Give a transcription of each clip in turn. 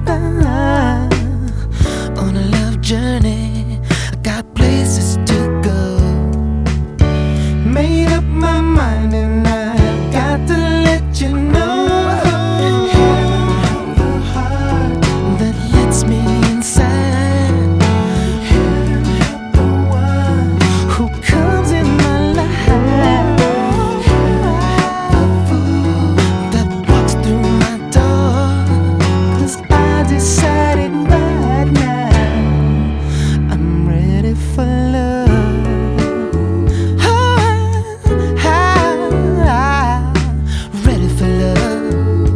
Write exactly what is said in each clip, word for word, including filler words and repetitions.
On a love journey, I got places to go. Made up my mind and I've got to let you know. Heaven help the heart that lets me inside. Heaven help the one who comes in my life. Heaven help the fool that walks through my door. 'Cause I decided right now I'm ready for love. Ready for love.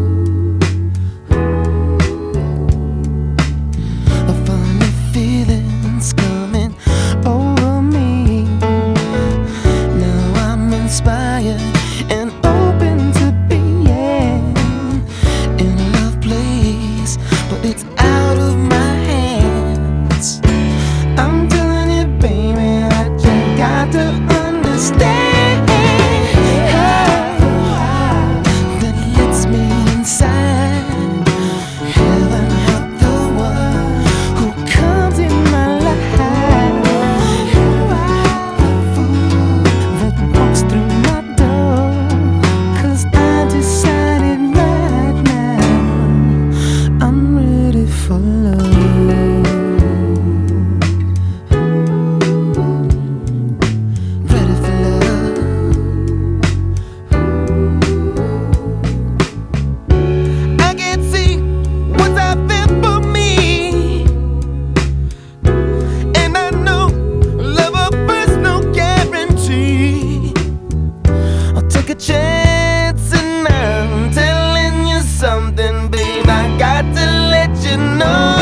A funny feeling's coming over me. Now I'm inspired and open to being in a love place, but it's out of my hands. I'm telling you, baby, I just got to understand. That lets me inside. Heaven help the one who comes in my life. The fool that walks through my door. 'Cause I decided right now I'm ready for love. Ready for love. I can't see what's out there for me, and I know love at first no guarantee. I'll take a chance and I'm telling you something, babe. I got to let you know.